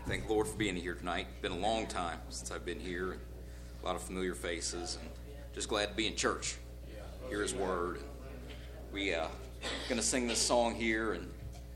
Thank the Lord for being here tonight. It's been a long time since I've been here. A lot of familiar faces, and just glad to be in church, hear His Word. And we going to sing this song here, and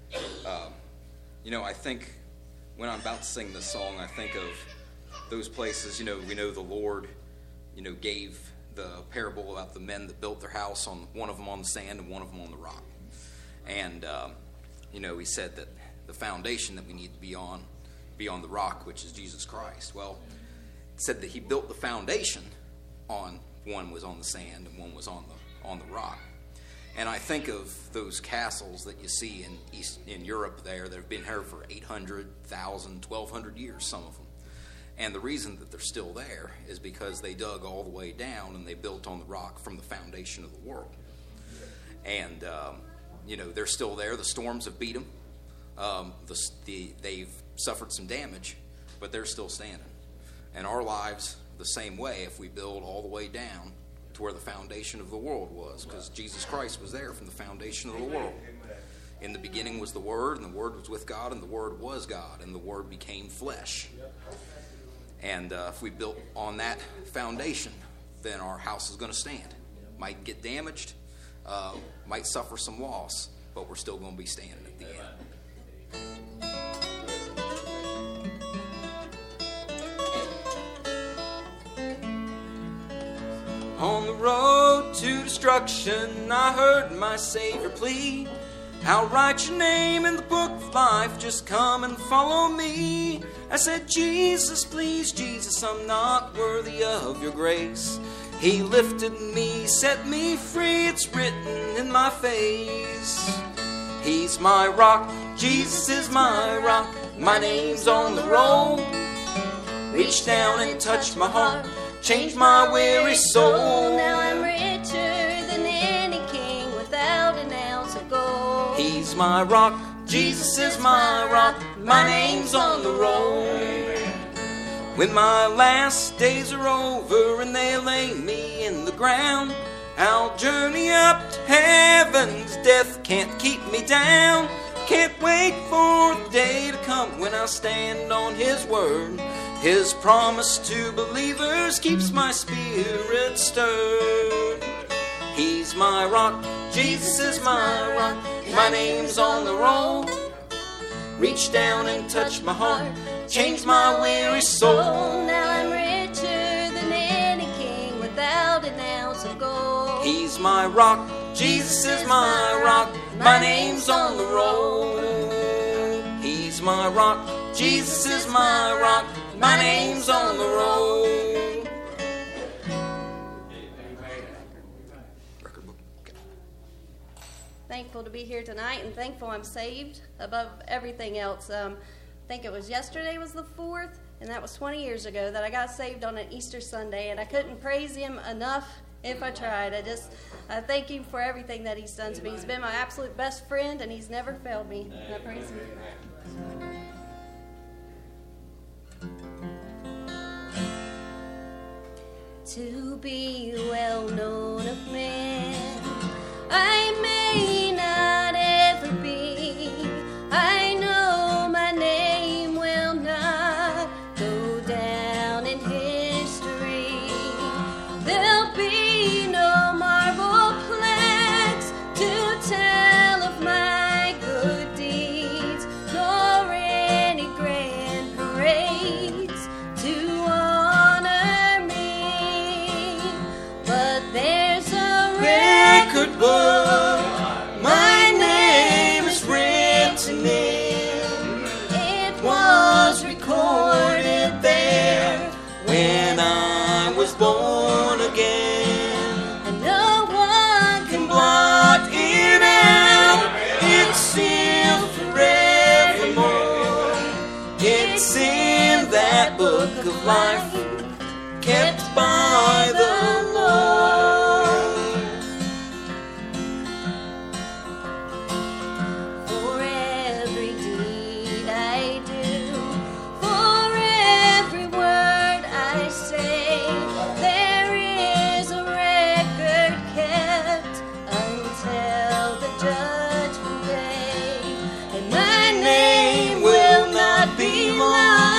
I think when I'm about to sing this song, I think of those places. We know the Lord, gave the parable about the men that built their house, on one of them on the sand and one of them on the rock. And He said that the foundation that we need to be on the rock, which is Jesus Christ. Well, it said that He built the foundation on, one was on the sand and one was on the rock. And I think of those castles that you see in Europe there that have been here for 800, 1,000, 1,200 years, some of them. And the reason that they're still there is because they dug all the way down and they built on the rock from the foundation of the world. And they're still there. The storms have beat them. They've suffered some damage, but they're still standing. And our lives the same way if we build all the way down to where the foundation of the world was, because Jesus Christ was there from the foundation of the world. In the beginning was the Word, and the Word was with God, and the Word was God, and the Word became flesh. And if we built on that foundation, then our house is going to stand. Might get damaged, might suffer some loss, but we're still going to be standing at the end. On the road to destruction, I heard my Savior plead, I'll write your name in the book of life, just come and follow me. I said, Jesus, please, Jesus, I'm not worthy of your grace. He lifted me, set me free, it's written in my face. He's my rock, Jesus is my rock, my name's on the roll. Reach down and touch my heart, change my weary soul. Now I'm richer than any king without an ounce of gold. He's my rock, Jesus is my rock, my name's on the roll. When my last days are over and they lay me in the ground, I'll journey up to heaven's death can't keep me down. Can't wait for the day to come when I'll stand on His word. His promise to believers keeps my spirit stirred. He's my rock, Jesus is my rock, my name's on the roll. Reach down and touch my heart, change my weary soul. Now I'm richer than any king without an ounce of gold. He's my rock, Jesus is my rock, my name's on the roll. He's my rock, Jesus is my rock, my name's on the roll. Thankful to be here tonight, and thankful I'm saved above everything else. I think it was yesterday was the 4th, and that was 20 years ago that I got saved on an Easter Sunday, and I couldn't praise Him enough if I tried. I thank Him for everything that He's done to me. He's been my absolute best friend, and He's never failed me. And I praise Him. To be well known of man, I may not ever be. I know my name will not go down in history. There'll be no marble plaques to tell of my good deeds, nor any grand parades to honor me. But there's a record book, my name is written in. It was recorded there when I was born again. And no one can blot it out, it's sealed forevermore. It's in that book of life, kept by the Lord. For every deed I do, for every word I say, there is a record kept until the judgment day. And my name will not be lost.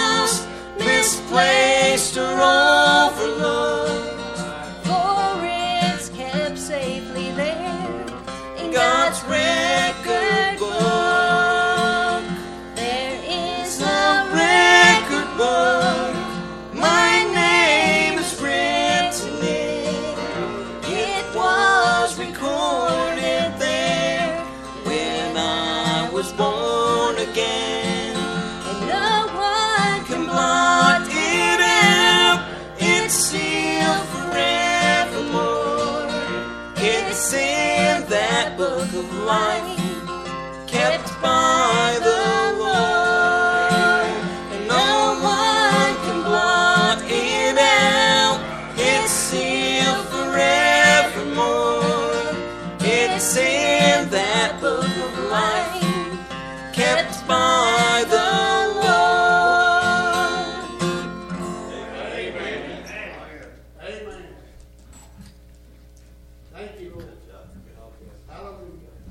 God's record book. There is a record book. My name is written in. It was recorded there when I was born again. And no one can blot it out. It's sealed forevermore. It's in that book of life, kept by the Lord. And no one can blot it out. It's sealed forevermore. It's in that book of life, kept by the Lord. Amen. Amen. Thank you, Lord. Hallelujah.